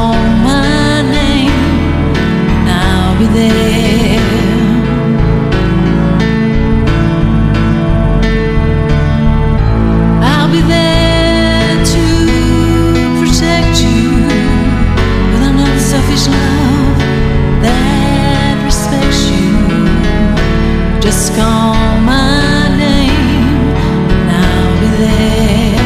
call my name and I'll be there. I'll be there to protect you with an unselfish love that respects you. Just call my name and I'll be there.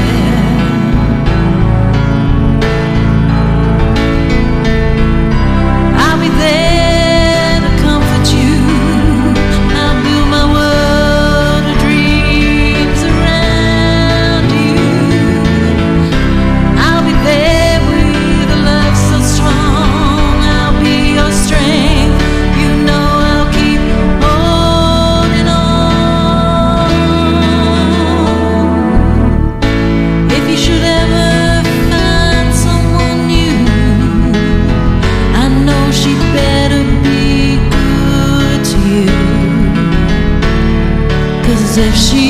I'll be there to comfort you. I'll build my world of dreams around you. I'll be there with a love so strong. I'll be your strength. You know I'll keep holding on. If you should ever find someone new, I know she'd better be good to you. 'Cause if she